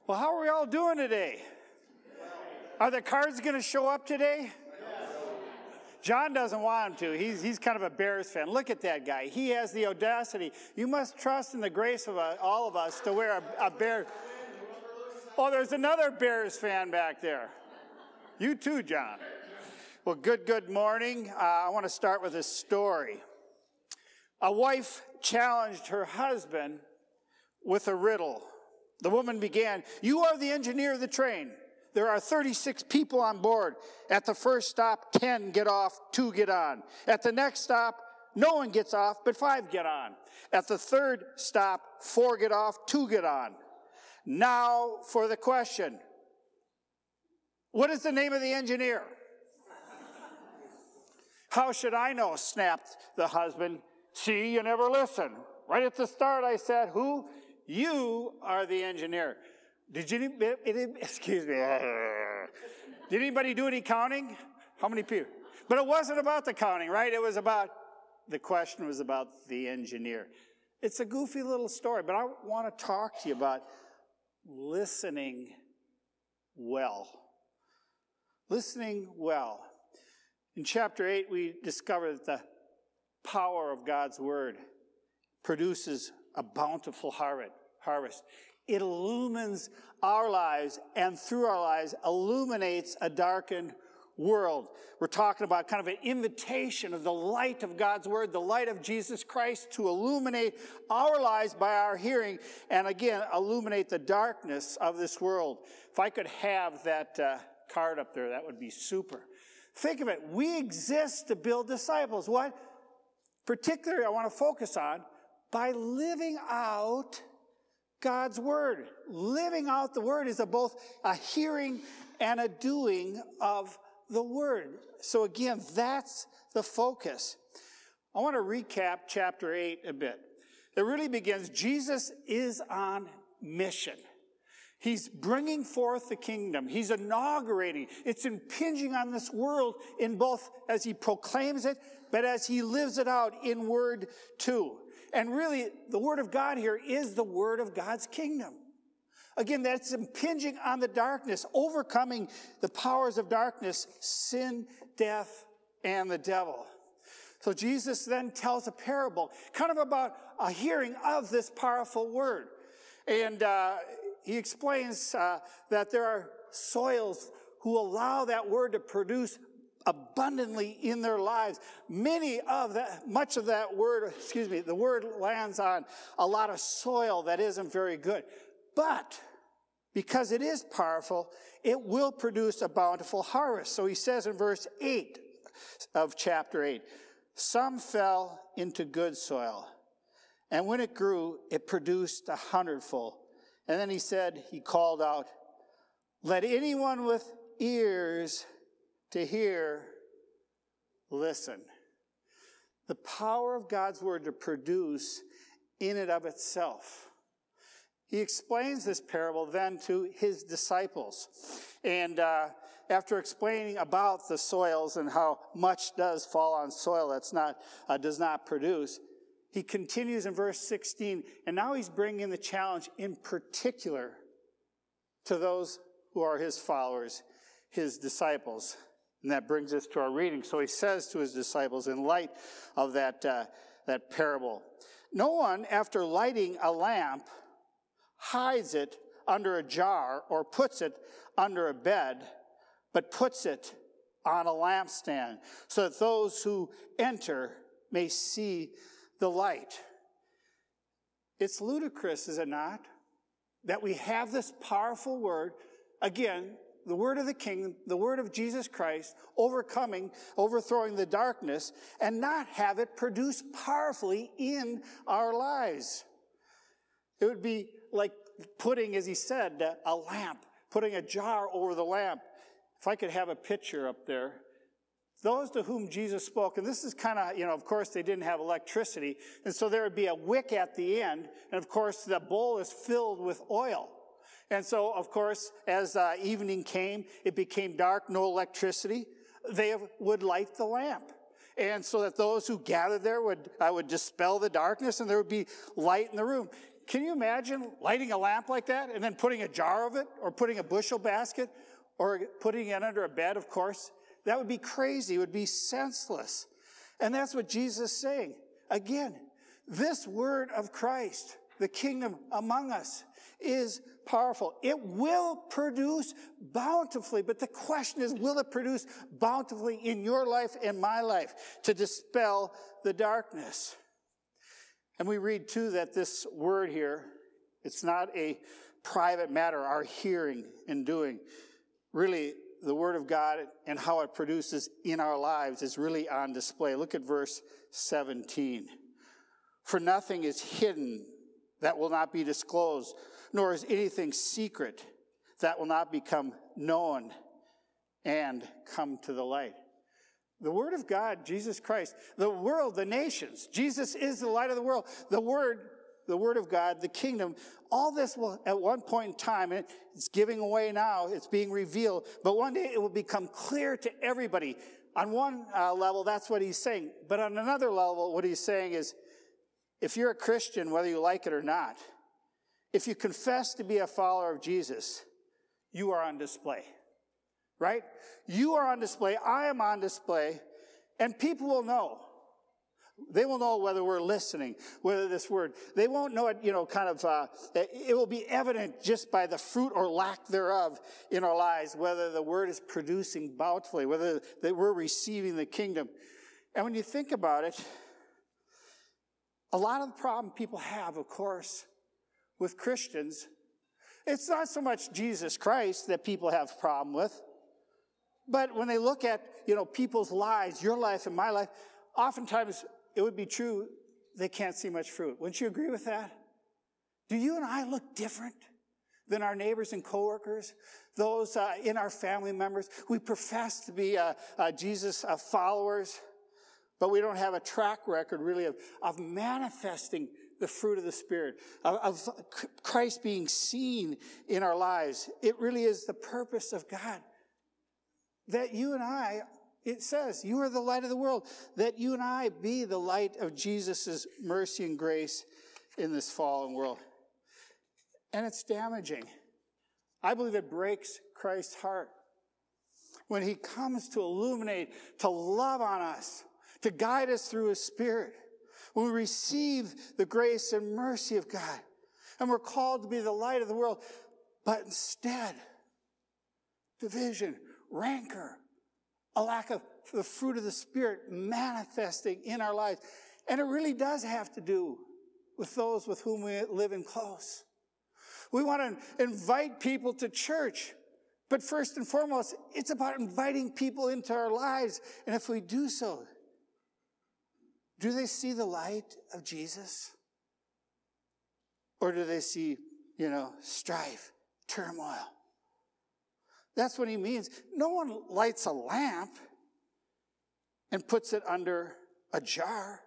Well, how are we all doing today? Are the cards going to show up today? John doesn't want them to. He's kind of a Bears fan. Look at that guy. He has the audacity. You must trust in the grace of all of us to wear a Bear. Oh, there's another Bears fan back there. You too, John. Well, good morning. I want to start with a story. A wife challenged her husband with a riddle. The woman began, "You are the engineer of the train. There are 36 people on board. At the first stop, 10 get off, 2 get on. At the next stop, no one gets off, but 5 get on. At the third stop, 4 get off, 2 get on. Now for the question. What is the name of the engineer?" "How should I know?" snapped the husband. "See, you never listen. Right at the start I said, who? You are the engineer." Excuse me. Did anybody do any counting? How many people? But it wasn't about the counting, right? The question was about the engineer. It's a goofy little story, but I want to talk to you about listening well. Listening well. In chapter 8, we discover that the power of God's word produces a bountiful harvest. It illumines our lives, and through our lives illuminates a darkened world. We're talking about kind of an invitation of the light of God's word, the light of Jesus Christ, to illuminate our lives by our hearing, and again, illuminate the darkness of this world. If I could have that card up there, that would be super. Think of it. We exist to build disciples. What? Particularly, I want to focus on by living out God's word. Living out the word is both a hearing and a doing of the word. So again, that's the focus. I want to recap chapter 8 a bit. It really begins, Jesus is on mission. He's bringing forth the kingdom. He's inaugurating. It's impinging on this world in both as he proclaims it, but as he lives it out in word too. And really, the word of God here is the word of God's kingdom. Again, that's impinging on the darkness, overcoming the powers of darkness, sin, death, and the devil. So Jesus then tells a parable, kind of about a hearing of this powerful word. And he explains that there are soils who allow that word to produce abundantly in their lives. Much of that word, the word lands on a lot of soil that isn't very good. But because it is powerful, it will produce a bountiful harvest. So he says in verse 8 of chapter 8, some fell into good soil, and when it grew, it produced 100-fold. And then he called out, "Let anyone with ears to hear, listen." The power of God's word to produce in and of itself. He explains this parable then to his disciples. And after explaining about the soils and how much does fall on soil that does not produce, he continues in verse 16. And now he's bringing the challenge in particular to those who are his followers, his disciples. And that brings us to our reading. So he says to his disciples in light of that parable, "No one, after lighting a lamp, hides it under a jar or puts it under a bed, but puts it on a lampstand, so that those who enter may see the light." It's ludicrous, is it not, that we have this powerful word, again, the word of the kingdom, the word of Jesus Christ, overthrowing the darkness, and not have it produce powerfully in our lives. It would be like putting, as he said, a lamp, putting a jar over the lamp. If I could have a picture up there. Those to whom Jesus spoke, and this is kind of, of course they didn't have electricity, and so there would be a wick at the end, and of course the bowl is filled with oil. And so, of course, as evening came, it became dark, no electricity. They would light the lamp. And so that those who gathered there would dispel the darkness and there would be light in the room. Can you imagine lighting a lamp like that and then putting a jar of it or putting a bushel basket or putting it under a bed, of course? That would be crazy. It would be senseless. And that's what Jesus is saying. Again, this word of Christ, the kingdom among us, is powerful. It will produce bountifully, but the question is, will it produce bountifully in your life and my life to dispel the darkness? And we read, too, that this word here, it's not a private matter, our hearing and doing. Really, the word of God and how it produces in our lives is really on display. Look at verse 17. For nothing is hidden that will not be disclosed, nor is anything secret that will not become known and come to the light. The word of God, Jesus Christ, the world, the nations, Jesus is the light of the world. The word of God, the kingdom, all this will at one point in time, and it's giving away now, it's being revealed, but one day it will become clear to everybody. On one level, that's what he's saying. But on another level, what he's saying is, if you're a Christian, whether you like it or not, if you confess to be a follower of Jesus, you are on display. Right? You are on display. I am on display. And people will know. They will know whether we're listening, whether this word, they won't know it, it will be evident just by the fruit or lack thereof in our lives, whether the word is producing bountifully, whether that we're receiving the kingdom. And when you think about it, a lot of the problem people have, of course, with Christians, it's not so much Jesus Christ that people have a problem with. But when they look at, people's lives, your life and my life, oftentimes it would be true they can't see much fruit. Wouldn't you agree with that? Do you and I look different than our neighbors and coworkers, those in our family members? We profess to be Jesus followers, but we don't have a track record really of manifesting the fruit of the Spirit, of Christ being seen in our lives. It really is the purpose of God that you and I, it says, you are the light of the world, that you and I be the light of Jesus' mercy and grace in this fallen world. And it's damaging. I believe it breaks Christ's heart when he comes to illuminate, to love on us, to guide us through his Spirit. When we receive the grace and mercy of God, and we're called to be the light of the world, but instead, division, rancor, a lack of the fruit of the Spirit manifesting in our lives. And it really does have to do with those with whom we live in close. We want to invite people to church, but first and foremost, it's about inviting people into our lives. And if we do so, do they see the light of Jesus? Or do they see, strife, turmoil? That's what he means. No one lights a lamp and puts it under a jar.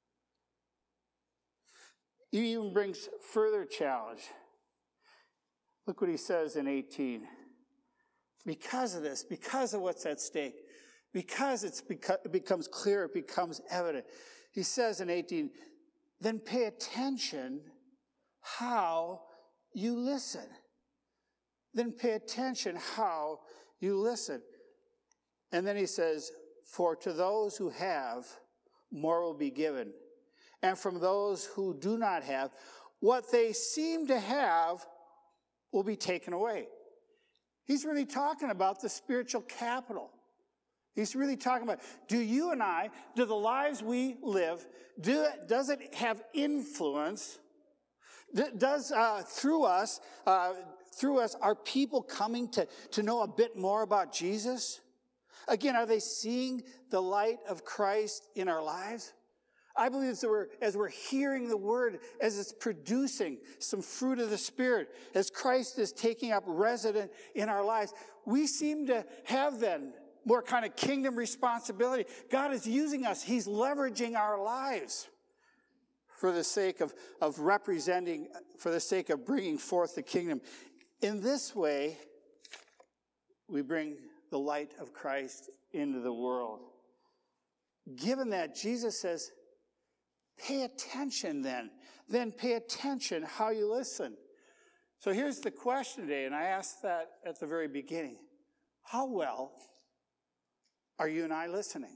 He even brings further challenge. Look what he says in 18. Because of this, because of what's at stake, because it becomes clear, it becomes evident. He says in 18, then pay attention how you listen. Then pay attention how you listen. And then he says, for to those who have, more will be given. And from those who do not have, what they seem to have will be taken away. He's really talking about the spiritual capital. He's really talking about, do you and I, do the lives we live, does it have influence? Does through us, are people coming to know a bit more about Jesus? Again, are they seeing the light of Christ in our lives? I believe as we're hearing the word, as it's producing some fruit of the Spirit, as Christ is taking up residence in our lives, we seem to have then more kind of kingdom responsibility. God is using us. He's leveraging our lives for the sake of representing, for the sake of bringing forth the kingdom. In this way, we bring the light of Christ into the world. Given that, Jesus says, pay attention then. then pay attention how you listen. So here's the question today, and I asked that at the very beginning. How well are you and I listening?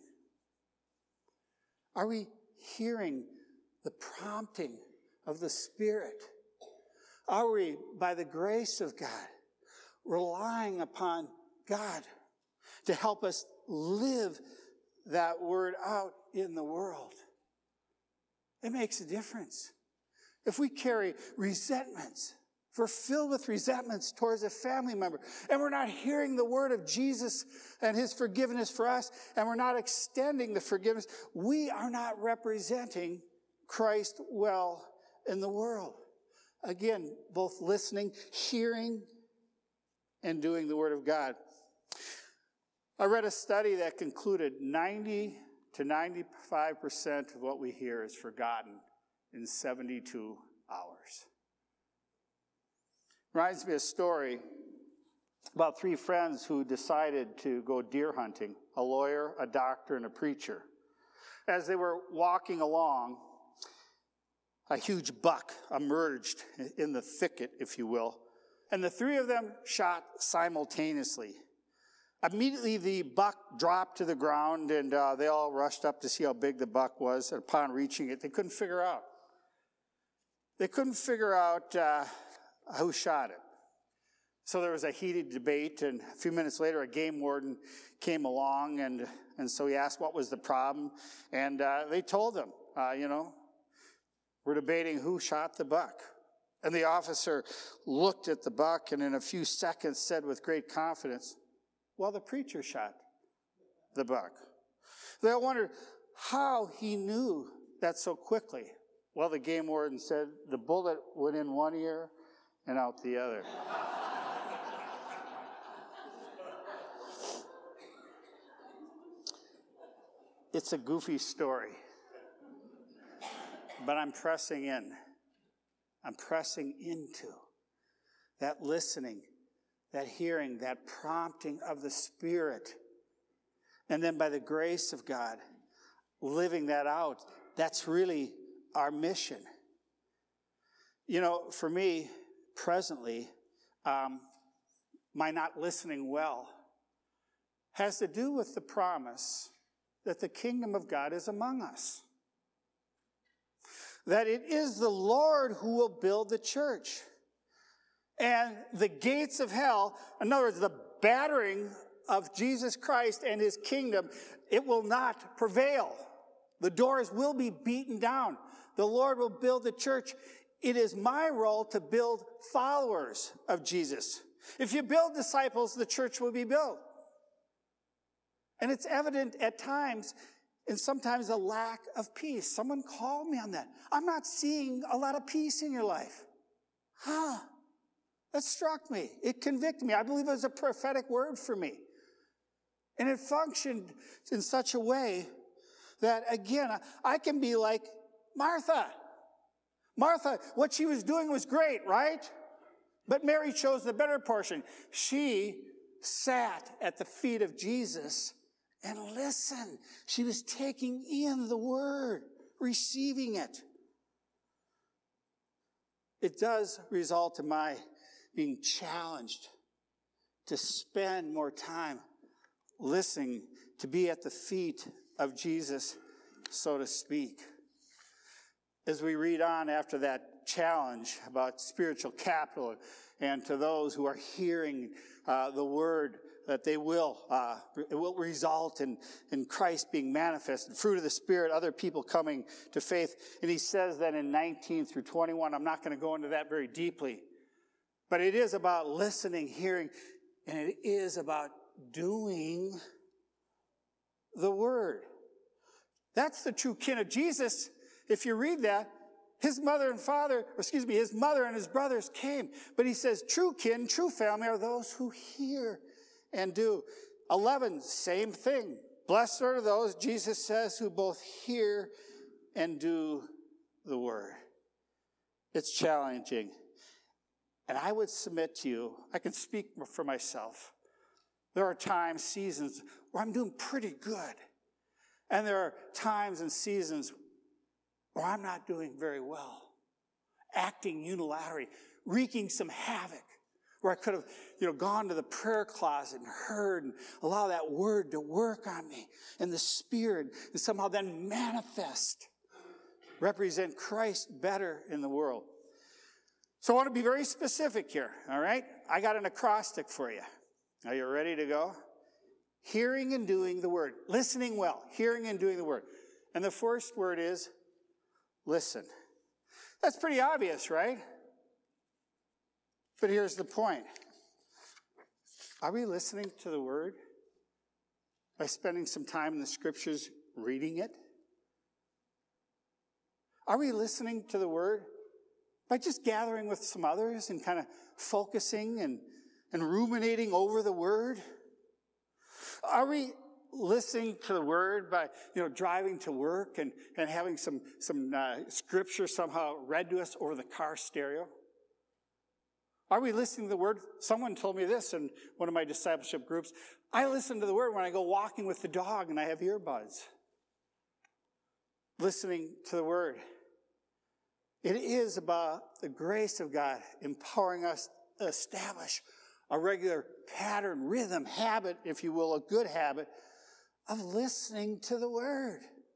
Are we hearing the prompting of the Spirit? Are we, by the grace of God, relying upon God to help us live that word out in the world? It makes a difference. If we carry resentments, if we're filled with resentments towards a family member, and we're not hearing the word of Jesus and his forgiveness for us, and we're not extending the forgiveness, we are not representing Christ well in the world. Again, both listening, hearing, and doing the word of God. I read a study that concluded 90 to 95% of what we hear is forgotten in 72 hours. Reminds me of a story about three friends who decided to go deer hunting, a lawyer, a doctor, and a preacher. As they were walking along, a huge buck emerged in the thicket, if you will, and the three of them shot simultaneously. Immediately, the buck dropped to the ground, and they all rushed up to see how big the buck was. And upon reaching it, they couldn't figure out. Who shot it. So there was a heated debate, and a few minutes later, a game warden came along, and so he asked what was the problem, and they told him, we're debating who shot the buck. And the officer looked at the buck and in a few seconds said with great confidence, well, the preacher shot the buck. They all wondered how he knew that so quickly. Well, the game warden said the bullet went in one ear and out the other. It's a goofy story. But I'm pressing in. I'm pressing into that listening, that hearing, that prompting of the Spirit. And then by the grace of God, living that out. That's really our mission. For me, presently, my not listening well has to do with the promise that the kingdom of God is among us. That it is the Lord who will build the church. And the gates of hell, in other words, the battering of Jesus Christ and his kingdom, it will not prevail. The doors will be beaten down. The Lord will build the church. It is my role to build followers of Jesus. If you build disciples, the church will be built. And it's evident at times, and sometimes a lack of peace. Someone called me on that. I'm not seeing a lot of peace in your life. That struck me. It convicted me. I believe it was a prophetic word for me. And it functioned in such a way that, again, I can be like Martha. Martha, what she was doing was great, right? But Mary chose the better portion. She sat at the feet of Jesus and listened. She was taking in the word, receiving it. It does result in my being challenged to spend more time listening, to be at the feet of Jesus, so to speak. As we read on after that challenge about spiritual capital, and to those who are hearing the word, that it will result in Christ being manifested, fruit of the Spirit, other people coming to faith. And he says that in 19 through 21, I'm not going to go into that very deeply, but it is about listening, hearing, and it is about doing the word. That's the true kin of Jesus. If you read that, his mother and his brothers came. But he says true kin, true family are those who hear and do. 11, same thing. Blessed are those, Jesus says, who both hear and do the word. It's challenging. And I would submit to you, I can speak for myself. There are times, seasons, where I'm doing pretty good. And there are times and seasons where I'm not doing very well. acting unilaterally, wreaking some havoc. Where I could have, gone to the prayer closet and heard and allow that word to work on me and the Spirit and somehow then manifest, represent Christ better in the world. So I want to be very specific here, all right? I got an acrostic for you. Are you ready to go? Hearing and doing the word. Listening well. Hearing and doing the word. And the first word is listen. That's pretty obvious, right? But here's the point. Are we listening to the word by spending some time in the scriptures reading it? Are we listening to the word by just gathering with some others and kind of focusing and ruminating over the word? Are we listening to the word by, driving to work and having some scripture somehow read to us over the car stereo? Are we listening to the word? Someone told me this in one of my discipleship groups. I listen to the word when I go walking with the dog and I have earbuds. Listening to the word. It is about the grace of God empowering us to establish a regular pattern, rhythm, habit, if you will, a good habit of listening to the word.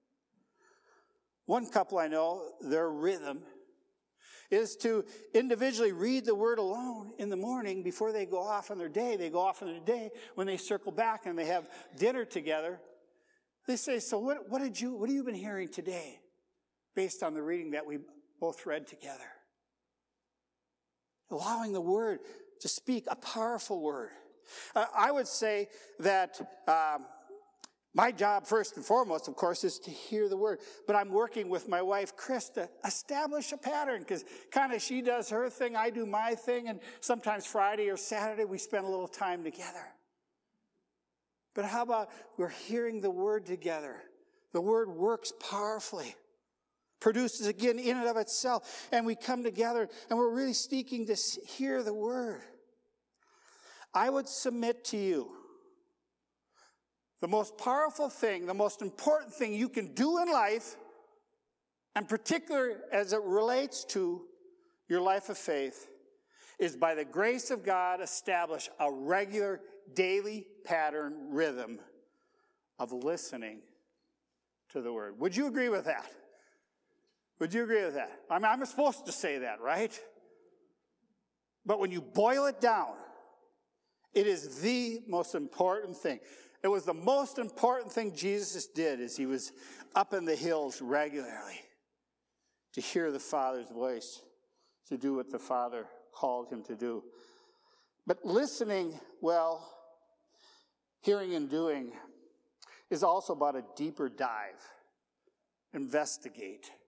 One couple I know, their rhythm is to individually read the word alone in the morning before they go off on their day. They go off on their day when they circle back and they have dinner together. They say, so what have you been hearing today based on the reading that we both read together? Allowing the word to speak a powerful word. I would say that my job, first and foremost, of course, is to hear the word. But I'm working with my wife, Chris, to establish a pattern because kind of she does her thing, I do my thing, and sometimes Friday or Saturday we spend a little time together. But how about we're hearing the word together? The word works powerfully, produces again in and of itself, and we come together and we're really seeking to hear the word. I would submit to you, the most powerful thing, the most important thing you can do in life, and particularly as it relates to your life of faith, is by the grace of God establish a regular daily pattern rhythm of listening to the word. Would you agree with that? Would you agree with that? I mean, I'm supposed to say that, right? But when you boil it down, it is the most important thing. It was the most important thing Jesus did as he was up in the hills regularly to hear the Father's voice, to do what the Father called him to do. But listening well, hearing and doing is also about a deeper dive. Investigate.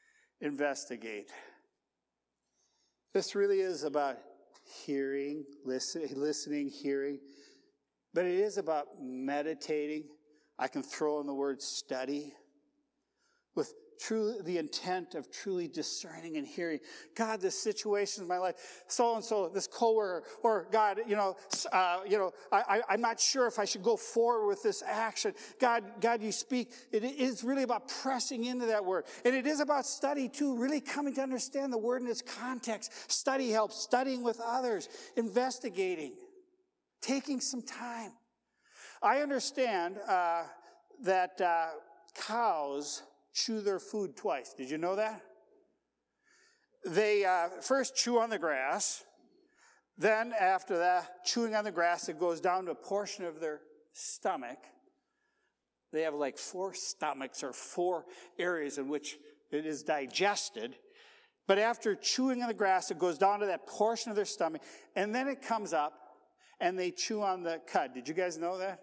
This really is about hearing, listening, hearing. But it is about meditating. I can throw in the word study with the intent of truly discerning and hearing. God, this situation in my life, so-and-so, this coworker, or God, I'm not sure if I should go forward with this action. God, you speak. It is really about pressing into that word. And it is about study too, really coming to understand the word in its context. Study helps, studying with others, investigating. Taking some time. I understand that cows chew their food twice. Did you know that? They first chew on the grass. Then after that, chewing on the grass, it goes down to a portion of their stomach. They have like 4 stomachs or 4 areas in which it is digested. But after chewing on the grass, it goes down to that portion of their stomach. And then it comes up. And they chew on the cud. Did you guys know that?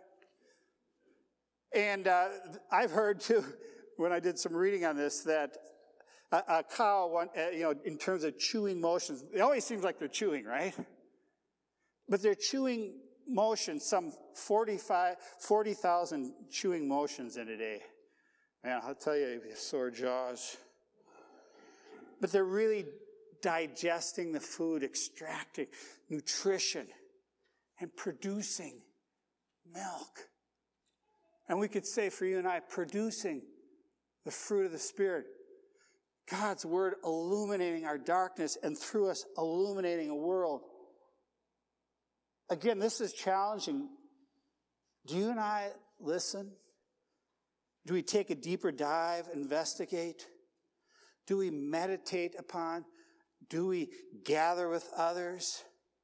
And I've heard, too, when I did some reading on this, that a cow, in terms of chewing motions, it always seems like they're chewing, right? But they're chewing motions, some 40,000 chewing motions in a day. Man, I'll tell you, you have sore jaws. But they're really digesting the food, extracting nutrition, and producing milk. And we could say for you and I, producing the fruit of the Spirit. God's word illuminating our darkness and through us illuminating a world. Again, this is challenging. Do you and I listen? Do we take a deeper dive, investigate? Do we meditate upon? Do we gather with others?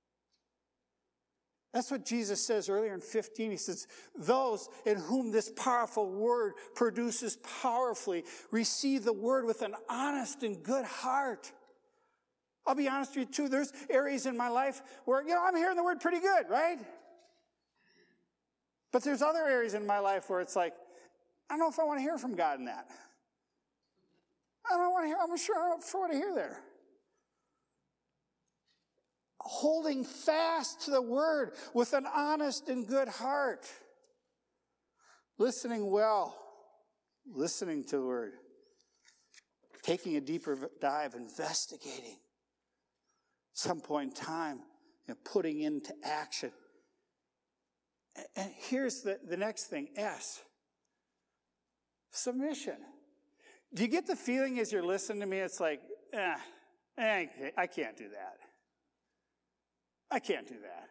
That's what Jesus says earlier in 15. He says, those in whom this powerful word produces powerfully receive the word with an honest and good heart. I'll be honest with you too. There's areas in my life where, I'm hearing the word pretty good, right? But there's other areas in my life where it's like, I don't know if I want to hear from God in that. I don't want to hear, I'm sure I don't want to hear there. Holding fast to the word with an honest and good heart. Listening well. Listening to the word. Taking a deeper dive, investigating. Some point in time, putting into action. And here's the next thing, S. Submission. Do you get the feeling as you're listening to me, it's like, I can't do that. I can't do that.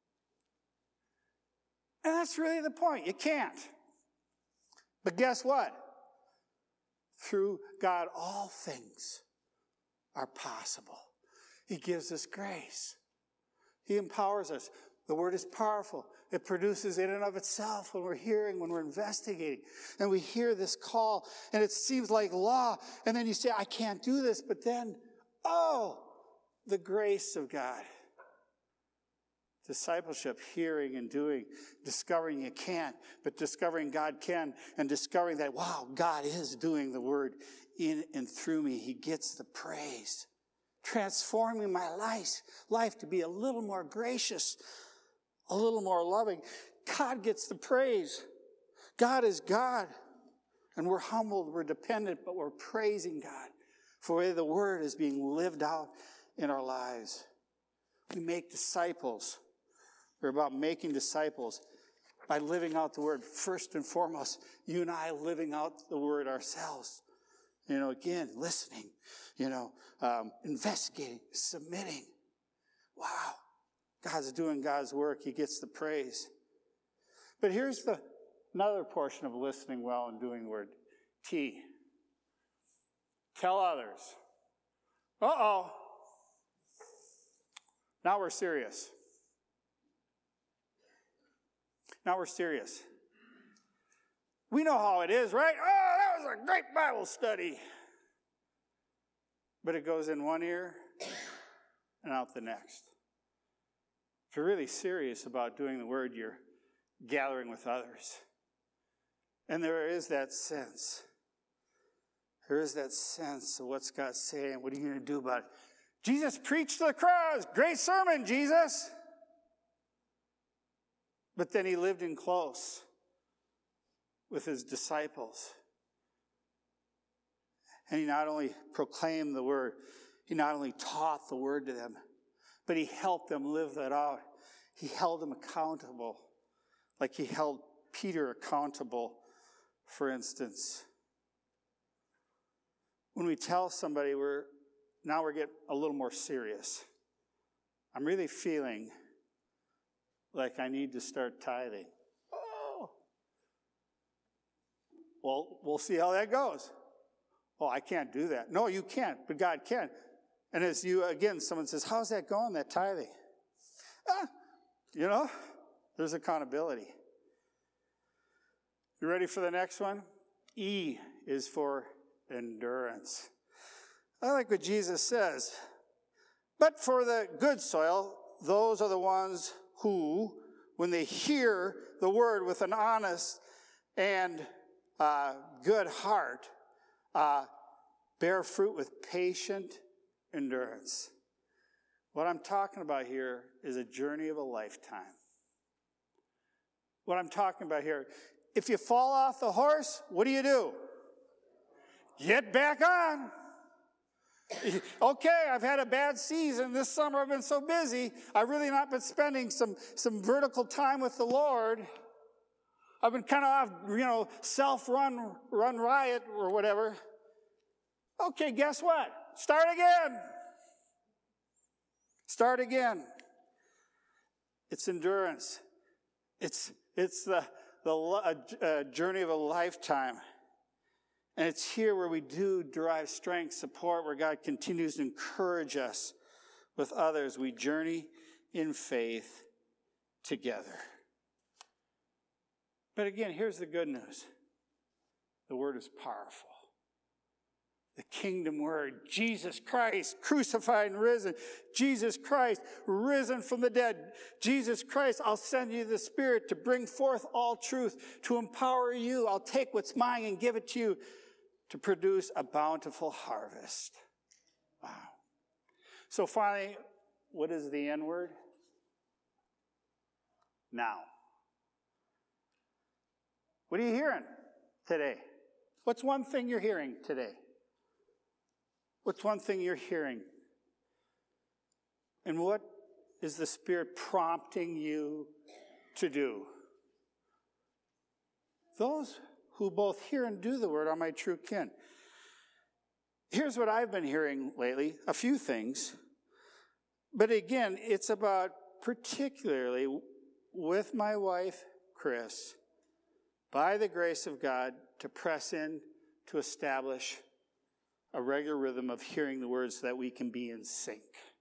And that's really the point. You can't. But guess what? Through God, all things are possible. He gives us grace. He empowers us. The word is powerful. It produces in and of itself when we're hearing, when we're investigating. And we hear this call, and it seems like law. And then you say, I can't do this. But then, the grace of God. Discipleship, hearing and doing, discovering you can't, but discovering God can, and discovering that, wow, God is doing the word in and through me. He gets the praise. Transforming my life to be a little more gracious, a little more loving. God gets the praise. God is God. And we're humbled, we're dependent, but we're praising God for the way the word is being lived out in our lives. We make disciples. We're about making disciples by living out the word. First and foremost, you and I living out the word ourselves. Again, listening, investigating, submitting. Wow. God's doing God's work. He gets the praise. But here's another portion of listening well and doing the word. T. Tell others. Uh-oh. Now we're serious. Now we're serious. We know how it is, right? Oh, that was a great Bible study. But it goes in one ear and out the next. If you're really serious about doing the word, you're gathering with others. And there is that sense. There is that sense of what's God saying. What are you going to do about it? Jesus preached to the crowds. Great sermon, Jesus. But then he lived in close with his disciples. And he not only proclaimed the word, he not only taught the word to them, but he helped them live that out. He held them accountable, like he held Peter accountable, for instance. When we tell somebody we're getting a little more serious. I'm really feeling like I need to start tithing. Oh. Well, we'll see how that goes. Oh, I can't do that. No, you can't, but God can. And as someone says, how's that going, that tithing? There's accountability. You ready for the next one? E is for endurance. I like what Jesus says. But for the good soil, those are the ones who, when they hear the word with an honest and good heart, bear fruit with patient endurance. What I'm talking about here is a journey of a lifetime. What I'm talking about here, if you fall off the horse, what do? Get back on. Okay, I've had a bad season. This summer I've been so busy. I've really not been spending some vertical time with the Lord. I've been kind of off, self-run riot or whatever. Okay, guess what? Start again. Start again. It's endurance. It's the journey of a lifetime. And it's here where we do derive strength, support, where God continues to encourage us with others. We journey in faith together. But again, here's the good news. The word is powerful. The kingdom word, Jesus Christ, crucified and risen. Jesus Christ, risen from the dead. Jesus Christ, I'll send you the Spirit to bring forth all truth, to empower you. I'll take what's mine and give it to you to produce a bountiful harvest. Wow. So finally, what is the N word? Now. What are you hearing today? What's one thing you're hearing today? What's one thing you're hearing? And what is the Spirit prompting you to do? Those who both hear and do the word are my true kin. Here's what I've been hearing lately, a few things. But again, it's about particularly with my wife, Chris, by the grace of God, to press in to establish a regular rhythm of hearing the words so that we can be in sync.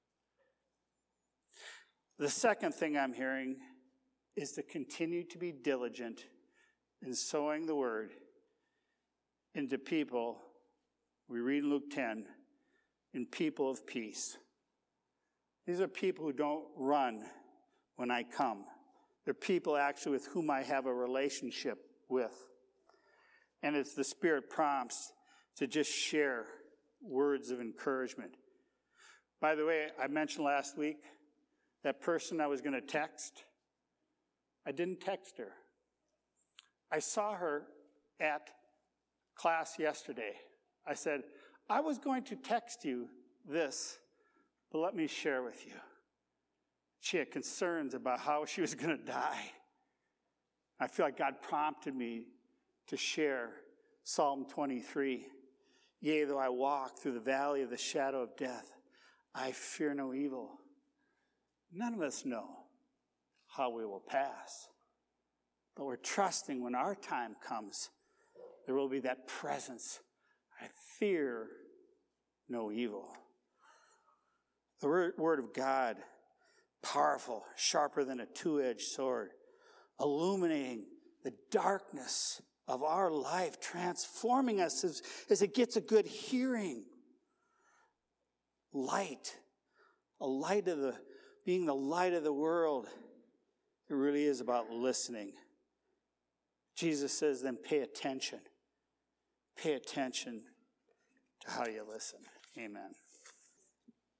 The second thing I'm hearing is to continue to be diligent in sowing the word into people. We read in Luke 10, in people of peace. These are people who don't run when I come. They're people actually with whom I have a relationship with. And it's the Spirit prompts to just share words of encouragement. By the way, I mentioned last week that person I was going to text. I didn't text her. I saw her at class yesterday. I said, I was going to text you this, but let me share with you. She had concerns about how she was going to die. I feel like God prompted me to share Psalm 23. Yea, though I walk through the valley of the shadow of death, I fear no evil. None of us know how we will pass. But we're trusting when our time comes, there will be that presence. I fear no evil. The word of God, powerful, sharper than a two-edged sword, illuminating the darkness of our life, transforming us as it gets a good hearing. Light, being the light of the world. It really is about listening. Jesus says, then pay attention. Pay attention to how you listen. Amen.